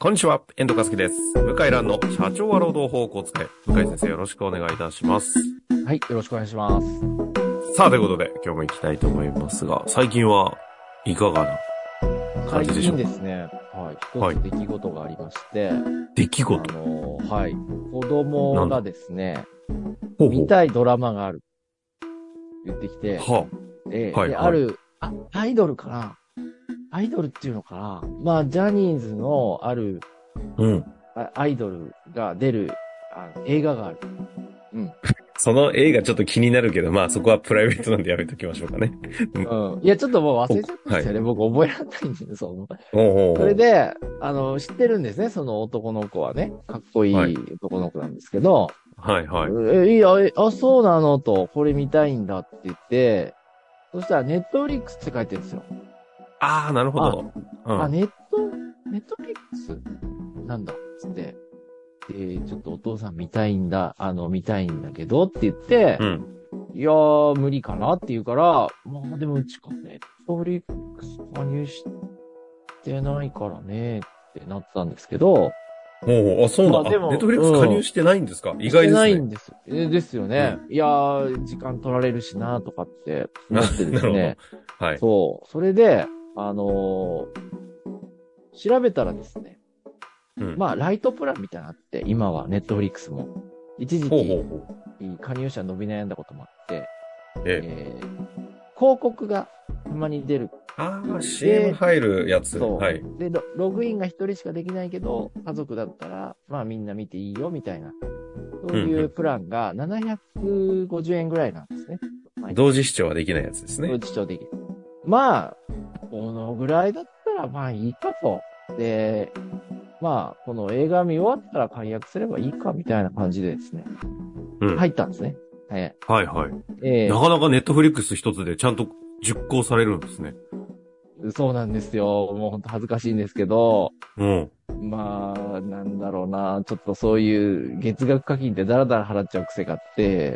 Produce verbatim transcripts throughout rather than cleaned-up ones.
こんにちは、遠藤和樹です。向井蘭の社長は労働法をこう使え。向井先生よろしくお願いいたします。 はい、よろしくお願いします。 さあ、ということで今日も行きたいと思いますが、最近はいかがな感じでしょうか？ 最近ですね、はい、一つ出来事がありまして。はい、 出来事？ あの、はい、子供がですね、 ほうほう見たいドラマがある。言ってきて、 はあ、で、 はい、 ではい、 あるあ、アイドルかなアイドルっていうのかなまあ、ジャニーズのある、 うん。 アイドルが出るあの映画がある。うん。 その映画ちょっと気になるけど、まあそこはプライベートなんでやめときましょうかね。 うん。いや、ちょっともう忘れちゃったんですよね。はい、僕覚えられないんですよ、その。 おうおうそれで、あの、知ってるんですね、その男の子はね。かっこいい男の子なんですけど。 はいはい。 え、いや、えあ、そうなのと、これ見たいんだって言って、そしたらネットフリックスって書いてるんですよ。 ああ、なるほど。 あ、うん、あネット、ネットフリックスなんだつって。で、ちょっとお父さん見たいんだ、あの、見たいんだけどって言って、うん、いやー、無理かなって言うから、まあでもうちかネットフリックス加入してないからねってなったんですけど、 おお、あ、そうなんだ。ネットフリックス加入してないんですか？うん、意外ですね。してないんです。えですよね。うん、いやー、時間取られるしなとかって思ってですね。はい。そう。それで、あのー、調べたらですね。うん、まあ、ライトプランみたいなのあって、今はネットフリックスも。一時期、ほうほうほう加入者伸び悩んだこともあって、ええー、広告がたまに出る。 ああ、シーエム 入るやつ。 そう。 はい。 でロ、ログインが一人しかできないけど、家族だったら、まあみんな見ていいよ、みたいな。そういうプランがななひゃくごじゅうえんぐらいなんですね。 はい、同時視聴はできないやつですね。 同時視聴できる。まあ、このぐらいだったらまあいいかと。で、まあ、この映画見終わったら解約すればいいかみたいな感じでですね。うん。入ったんですね。 はい、はいはい。えー、なかなかネットフリックス一つでちゃんと熟考されるんですね。 そうなんですよ。もう本当恥ずかしいんですけど。 うん。 まあ、なんだろうな。ちょっとそういう月額課金ってダラダラ払っちゃう癖があって。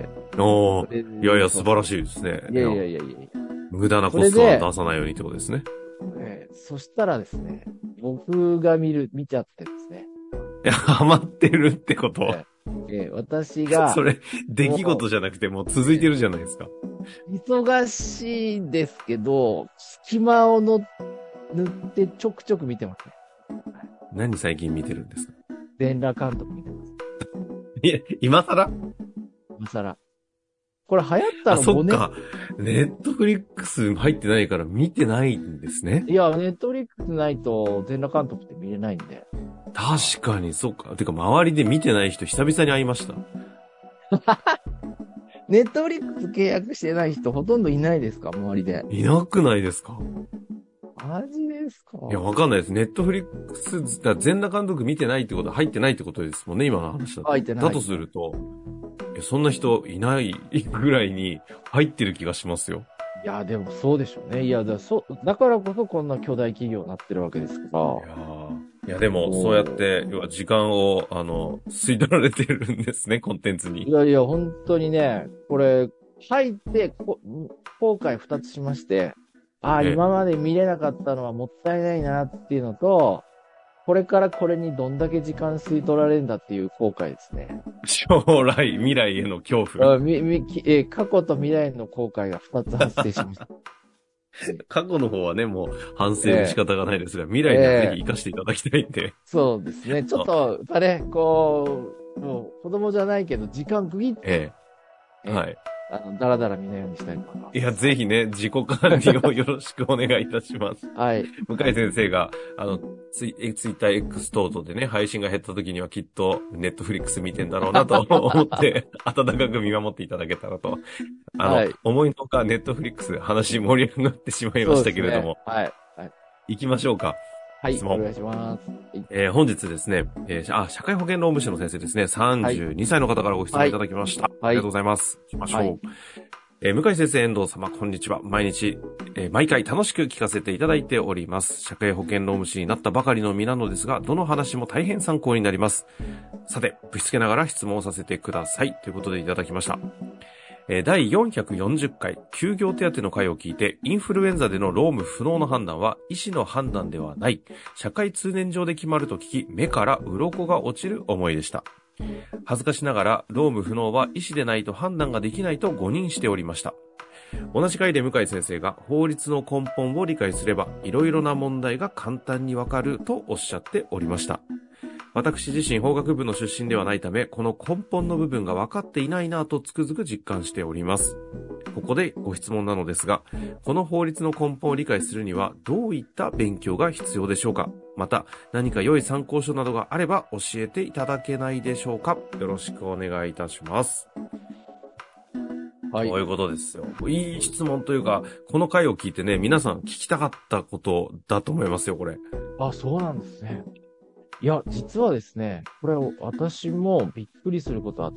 おー。いやいや、素晴らしいですね。 いやいやいやいや無駄なコストは出さないようにってことですね。 えー、そしたらですね、僕が見る、見ちゃってですね。 いや、ハマってるってこと、 えーえー、私が。 それ、出来事じゃなくてもう続いてるじゃないですか。 忙しいですけど、隙間をの塗ってちょくちょく見てますね。 何最近見てるんですか？ 全裸監督見てます。 いや、今更今更。これ流行ったのごねん。あ、そっか。ネットフリックス入ってないから見てないんですね。 いや、ネットフリックスないと全裸監督って見れないんで。 確かに、そっか。てか、周りで見てない人久々に会いました。 ネットフリックス契約してない人ほとんどいないですか？周りで。 いなくないですか？ マジですか？ いや、わかんないです。ネットフリックス、だ全裸監督見てないってことは入ってないってことですもんね、今の話だと。 入ってない。 だとすると、いやそんな人いないぐらいに入ってる気がしますよ。 いや、でもそうでしょうね。いや、だそだからこそこんな巨大企業になってるわけですから。いやいや、でも、そうやって、要は時間を、あの、吸い取られてるんですね、コンテンツに。 いやいや、本当にね、これ、入ってこ、後悔二つしまして、ああ、今まで見れなかったのはもったいないなっていうのと、これからこれにどんだけ時間吸い取られるんだっていう後悔ですね。 将来、未来への恐怖。 あみみえ過去と未来の後悔が二つ発生しました。 過去の方はね、もう反省の仕方がないですが、えー、未来にはぜひ活かしていただきたいんで。 えー、そうですね。ちょっと、やっぱね、こう、もう子供じゃないけど、時間区切って、 ええー、はい。 あの、だらだら見ないようにしたいと思います。 いや、ぜひね、自己管理をよろしくお願いいたします。 はい。 向井先生が、あの、ツイ、ツイッター X 等々でね、配信が減った時にはきっと、ネットフリックス見てんだろうなと思って、温かく見守っていただけたらと。あの、はい、思いのほかネットフリックス話盛り上がってしまいましたけれども。 ね、はい。はい。 行きましょうか。 はい。質問お願いします。 えー、本日ですね、えー、あ、社会保険労務士の先生ですね、さんじゅうにさいの方からご質問いただきました。はい、ありがとうございます。行きましょう。はいえー、向井先生、遠藤様、こんにちは。毎日、えー、毎回楽しく聞かせていただいております。社会保険労務士になったばかりの身なのですが、どの話も大変参考になります。さて、ぶしつけながら質問をさせてください。ということでいただきました。 だいよんひゃくよんじゅっかい休業手当の会を聞いて、インフルエンザでの労務不能の判断は医師の判断ではない、社会通念上で決まると聞き、目から鱗が落ちる思いでした。恥ずかしながら、労務不能は医師でないと判断ができないと誤認しておりました。同じ回で向井先生が法律の根本を理解すれば、いろいろな問題が簡単にわかるとおっしゃっておりました。私自身法学部の出身ではないため、この根本の部分が分かっていないなぁとつくづく実感しております。ここでご質問なのですが、この法律の根本を理解するにはどういった勉強が必要でしょうか。また何か良い参考書などがあれば教えていただけないでしょうか。よろしくお願いいたします。はい。そういうことですよ。いい質問というか、この回を聞いてね、皆さん聞きたかったことだと思いますよ、これ。 あ、そうなんですね。いや、実はですね、これ私もびっくりすることあって、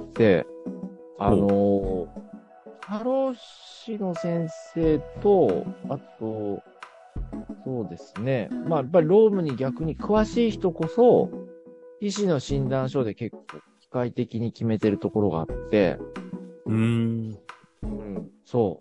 あの、過労死の先生と、あと、そうですね、まあやっぱり労務に逆に詳しい人こそ、医師の診断書で結構機械的に決めてるところがあって、 うーん。 うん、そう。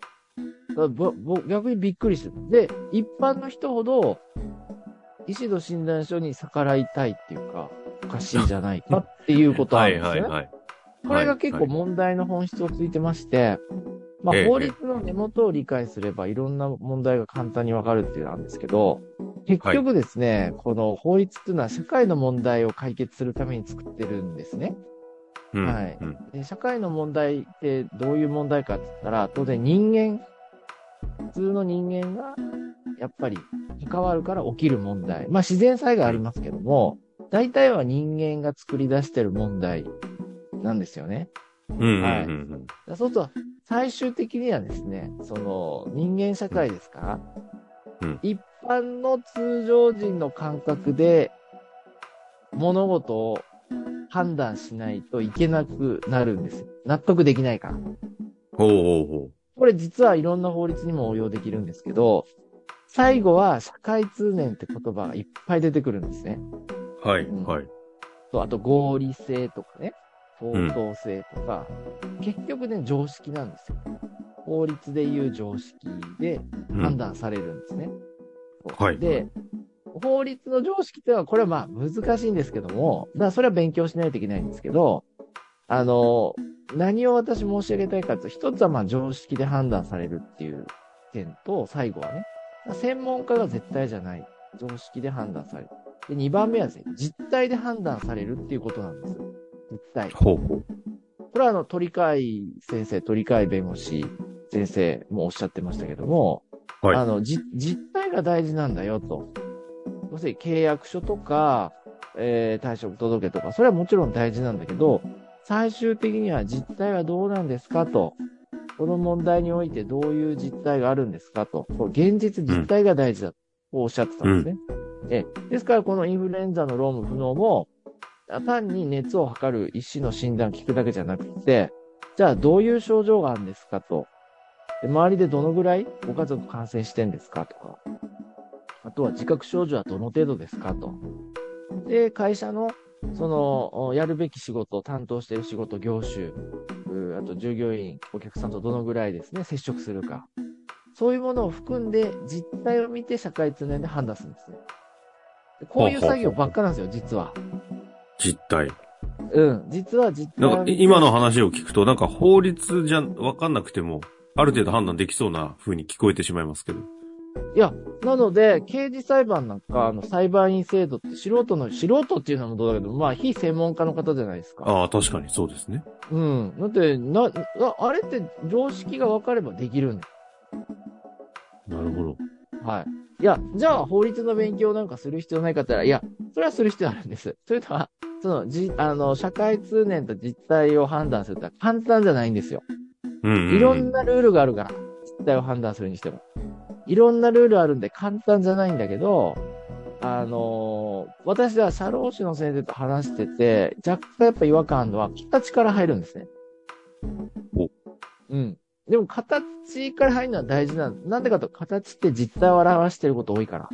だぼぼ逆にびっくりする。で、一般の人ほど、医師の診断書に逆らいたいっていうか、おかしいんじゃないかっていうことなんですね。はいはいはい。これが結構問題の本質をついてまして、まあ法律の根元を理解すればいろんな問題が簡単にわかるっていうのなんですけど、結局ですね、はい、この法律っていうのは社会の問題を解決するために作ってるんですね。うん、はい、うんで。社会の問題ってどういう問題かって言ったら、当然人間、普通の人間がやっぱり関わるから起きる問題。まあ自然災害ありますけども、大体は人間が作り出してる問題なんですよね。 うんうんうんうんはい。そうすると、最終的にはですね、その人間社会ですから、うん、一般の通常人の感覚で物事を判断しないといけなくなるんですよ。納得できないから。 ほうほうほう。 これ実はいろんな法律にも応用できるんですけど、最後は社会通念って言葉がいっぱい出てくるんですね。 はい、うん、はい。 と、あと合理性とかね、相当性とか、うん、結局ね、常識なんですよ。法律でいう常識で判断されるんですね。うん、はい。で、法律の常識っていうのは、これはまあ難しいんですけども、だからそれは勉強しないといけないんですけど、あの、何を私申し上げたいかというと、一つはまあ常識で判断されるっていう点と、最後はね、専門家が絶対じゃない。常識で判断される。で、二番目はですね、実態で判断されるっていうことなんです。実態。 ほうほう。 これはあの、鳥飼先生、鳥飼弁護士先生もおっしゃってましたけども、はい、あの、じ、実態が大事なんだよと。要するに契約書とか、えー、退職届とか、それはもちろん大事なんだけど、最終的には実態はどうなんですかと。この問題においてどういう実態があるんですかと。現実実態が大事だとおっしゃってたんですね。うん、えですからこのインフルエンザの労務不能も、単に熱を測る医師の診断を聞くだけじゃなくて、じゃあどういう症状があるんですかと。で周りでどのぐらいご家族感染してんですかとか。あとは自覚症状はどの程度ですかと。で、会社のその、やるべき仕事、担当している仕事、業種、あと従業員、お客さんとどのぐらいですね、接触するか。そういうものを含んで、実態を見て社会通念で判断するんですね。こういう作業ばっかなんですよ、実は。 実態。 うん、実は実態。 なんか今の話を聞くと、なんか法律じゃわかんなくても、ある程度判断できそうな風に聞こえてしまいますけど。 いや、なので、刑事裁判なんか、あの、裁判員制度って素人の、素人っていうのもどうだけど、まあ、非専門家の方じゃないですか。 ああ、確かにそうですね。 うん。だって、な、あれって常識が分かればできるんだよ。 なるほど。 はい。いや、じゃあ法律の勉強なんかする必要ないかって言ったら、いや、それはする必要あるんです。それとは、その、じ、あの、社会通念と実態を判断するって簡単じゃないんですよ。 うんうんうん。 いろんなルールがあるから、実態を判断するにしても。いろんなルールあるんで簡単じゃないんだけど、あのー、私は社労士の先生と話してて、若干やっぱ違和感あるのは、形から入るんですね。 お。 うん。でも、形から入るのは大事なの。なんでかと、形って実態を表してること多いから。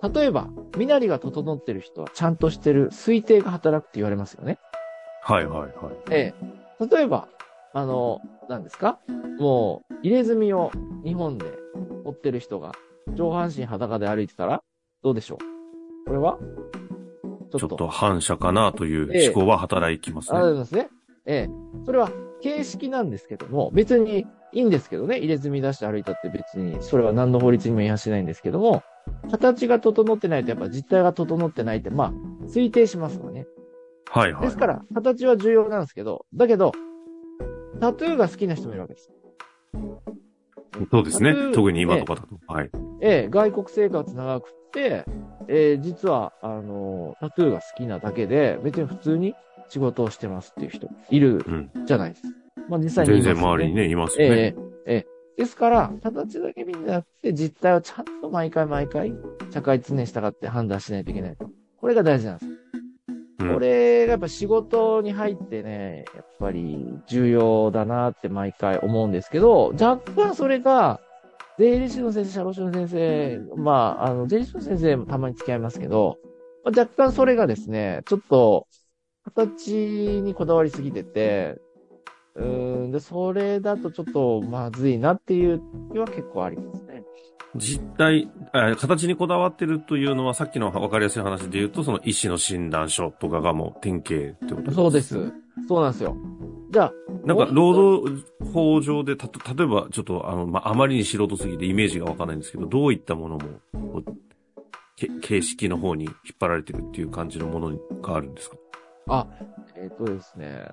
例えば、身なりが整ってる人はちゃんとしてる、推定が働くって言われますよね。 はいはいはい。 ええ。例えば、 あの、何ですか？もう、入れ墨を日本で追ってる人が、上半身裸で歩いてたら、どうでしょう？これはちょっと。ちょっと反射かなという思考は働きますね。 ええ、ありますね。ええ。それは形式なんですけども、別にいいんですけどね、入れ墨出して歩いたって別に、それは何の法律にも違反しないんですけども、形が整ってないとやっぱ実態が整ってないって、まあ、推定しますよね。 はいはい。 ですから、形は重要なんですけど、だけど、タトゥーが好きな人もいるわけです。 そうですね。特に今とかだと。はい。 ええ、外国生活長くて、ええ、実は、あの、タトゥーが好きなだけで、別に普通に仕事をしてますっていう人いるじゃないですか。うん、まあ実際にいます、ね。 全然周りにね、いますよね。 ええ、ええ。ですから、形だけ見るんじゃなくて、実態をちゃんと毎回毎回、社会常に従って判断しないといけないと。これが大事なんです。うん、これがやっぱ仕事に入ってね、やっぱり重要だなって毎回思うんですけど、若干それが、税理士の先生、社労士の先生、まあ、あの、税理士の先生もたまに付き合いますけど、まあ、若干それがですね、ちょっと、形にこだわりすぎてて、うーん、で、それだとちょっとまずいなっていう気は結構ありますね。 実態、形にこだわってるというのは、さっきの分かりやすい話で言うと、その医師の診断書とかがもう典型ってことですか？ そうです。そうなんですよ。じゃあ、 なんか、労働法上で、た、例えば、ちょっと、あの、まあ、あまりに素人すぎてイメージがわかんないんですけど、どういったものも、け形式の方に引っ張られてるっていう感じのものがあるんですか？ あ、えっとですね、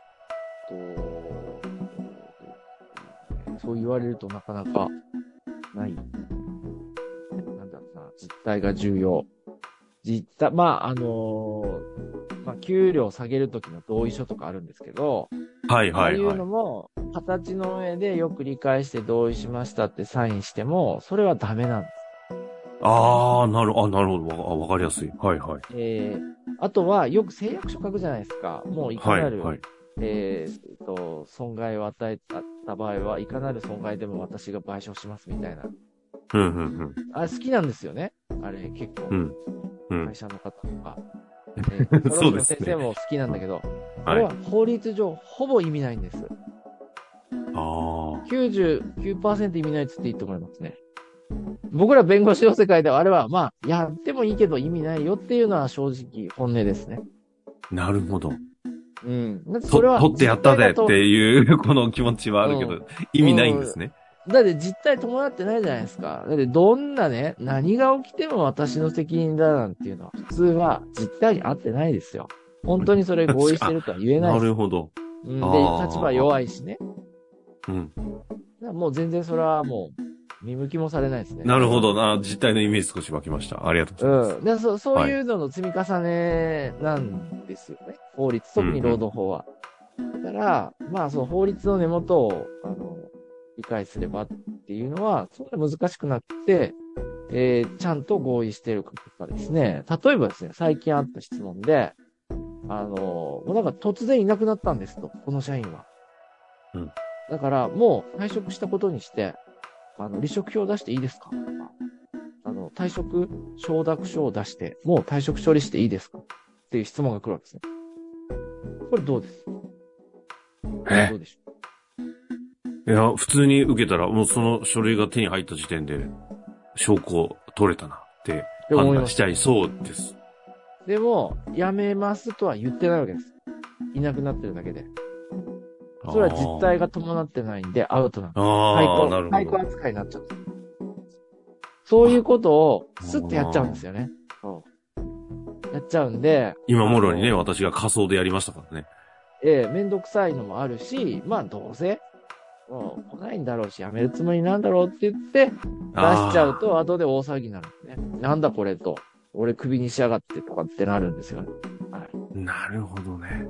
と、そう言われるとなかなかない。なんだろうな、実態が重要。実態、まあ、あのー、まあ、給料下げるときの同意書とかあるんですけど、 はいはいはい。ああいうのも、形の上でよく理解して同意しましたってサインしても、それはダメなんです。 ああ、なるほど、あ、なるほど。わ、わかりやすい。はいはい。 えー、あとは、よく誓約書書くじゃないですか。もういかなる、はいはい、えー、と、損害を与えた場合は、いかなる損害でも私が賠償しますみたいな。 うんうんうん。 あれ好きなんですよね。あれ結構。 うんうん、 会社の方とか。えー、そうですね。先生も好きなんだけど、あれは法律上ほぼ意味ないんです。 ああ。 きゅうじゅうきゅうパーセント 意味ないって言っていいと思いますね。僕ら弁護士の世界ではあれは、まあ、やってもいいけど意味ないよっていうのは正直本音ですね。 なるほど。 うん。だってそれは。 取ってやったぜっていうこの気持ちはあるけど、うん、意味ないんですね。 うん、だって実態伴ってないじゃないですか。だってどんなね、何が起きても私の責任だなんていうのは普通は実態に合ってないですよ。本当にそれ合意してるとは言えないです。 なるほど。 うん、で、立場弱いしね。 うん。 もう全然それはもう見向きもされないですね。 なるほどな。実態のイメージ少し湧きました。ありがとうございます。 うん。でそそういうのの積み重ねなんですよね。はい、法律、特に労働法は。うんうん、だから、まあその法律の根元を、あの、理解すればっていうのは、そんな難しくなくて、えー、ちゃんと合意しているかとかですね。例えばですね、最近あった質問で、あの、もうなんか突然いなくなったんですと、この社員は。 うん。 だから、もう退職したことにして、あの、離職票を出していいですかとか、あの、退職承諾書を出して、もう退職処理していいですかっていう質問が来るわけですね。これどうですえどうでしょういや、普通に受けたら、もうその書類が手に入った時点で、証拠取れたなって判断しちゃいそうです。 でも、辞めますとは言ってないわけです。いなくなってるだけで。それは実態が伴ってないんでアウトなんです。 ああ、なるほど。 解雇扱いになっちゃう。そういうことをスッとやっちゃうんですよね。そう。やっちゃうんで。 今もろにね、私が仮想でやりましたからね。 ええ、めんどくさいのもあるし、まあどうせ、もう来ないんだろうし、辞めるつもりなんだろうって言って、出しちゃうと後で大騒ぎになるんですね。なんだこれと。俺首にしやがってとかってなるんですよね。はい。 なるほどね。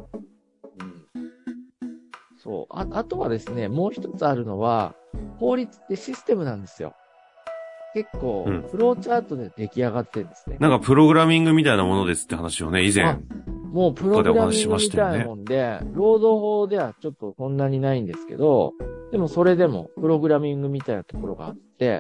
そう。あ、あとはですね、もう一つあるのは、法律ってシステムなんですよ。結構、フローチャートで出来上がってるんですね、 うん。なんかプログラミングみたいなものですって話をね、以前。 もうプログラミングみたいなもんで、労働法ではちょっとそんなにないんですけど、でもそれでもプログラミングみたいなところがあって、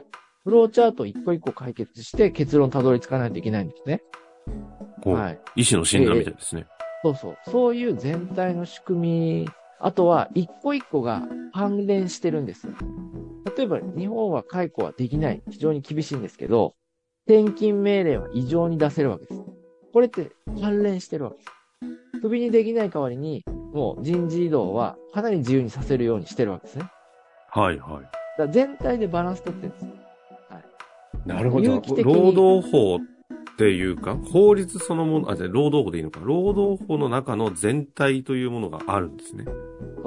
フローチャート一個一個解決して結論たどり着かないといけないんですね。 はい。医師の診断みたいですね、 えー。そうそう。そういう全体の仕組みあとは、一個一個が関連してるんですよ。例えば、日本は解雇はできない。非常に厳しいんですけど、転勤命令は異常に出せるわけです。これって関連してるわけです。クビにできない代わりに、もう人事異動はかなり自由にさせるようにしてるわけですね。 はいはい。だから全体でバランス取ってるんです。はい。 なるほど。労働法っていうか、法律そのもの、あ、じゃあ労働法でいいのか。労働法の中の全体というものがあるんですね。 そう。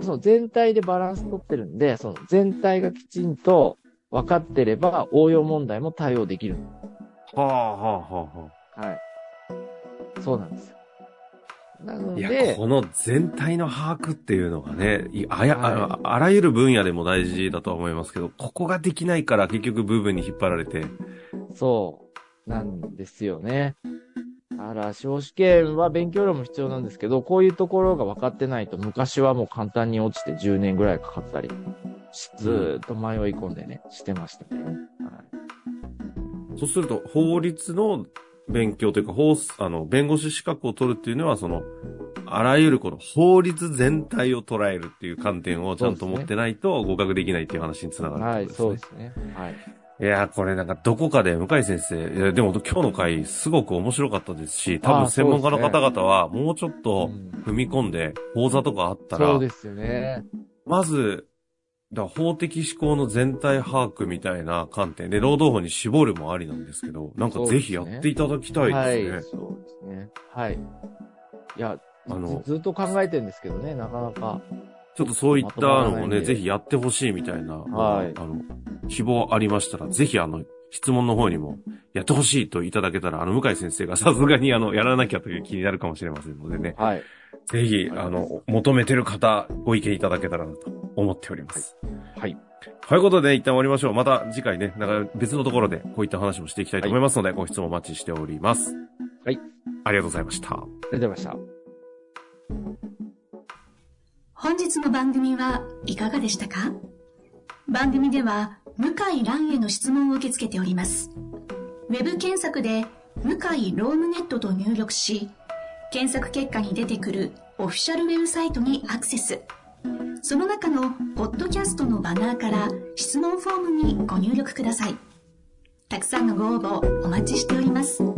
その全体でバランス取ってるんで、その全体がきちんと分かってれば応用問題も対応できる。 はあはあはあはあ。はい。そうなんですよ。なので。 いや、この全体の把握っていうのがね、あや、はい、あ, あらゆる分野でも大事だとは思いますけど、ここができないから結局部分に引っ張られて。 そう。なんですよね。あら、司法試験は勉強量も必要なんですけど、こういうところが分かってないと、昔はもう簡単に落ちてじゅうねんぐらいかかったり、ずーっと迷い込んでね、してましたね。はい、 そうすると、法律の勉強というか、法、あの、弁護士資格を取るっていうのは、その、あらゆるこの法律全体を捉えるっていう観点をちゃんと持ってないと合格できないっていう話につながるってことですね。 はい、そうですね。はい。 いやー、これなんかどこかで向井先生、いやでも今日の回すごく面白かったですし、多分専門家の方々はもうちょっと踏み込んで、講座とかあったら、 そうですよね。 まず、だ法的思考の全体把握みたいな観点で、労働法に絞るもありなんですけど、なんかぜひやっていただきたいですね。 はい、そうですね。はい。いや、あの、ずっと考えてるんですけどね、なかなか。 ちょっとそういったのをね、ぜひやってほしいみたいな、はい、あの、希望ありましたら、ぜひあの、質問の方にもやってほしいといただけたら、あの、向井先生がさすがにあの、やらなきゃという気になるかもしれませんのでね。 はい。 ぜひ、あの、求めてる方、ご意見いただけたらなと思っております。 はい。 ということで、一旦終わりましょう。また次回ね、なんか別のところでこういった話もしていきたいと思いますので、はい、ご質問お待ちしております。 はい。 ありがとうございました。ありがとうございました。 本日の番組はいかがでしたか？番組では向井蘭への質問を受け付けております。ウェブ検索で向井ロームネットと入力し、検索結果に出てくるオフィシャルウェブサイトにアクセス。その中のポッドキャストのバナーから質問フォームにご入力ください。たくさんのご応募お待ちしております。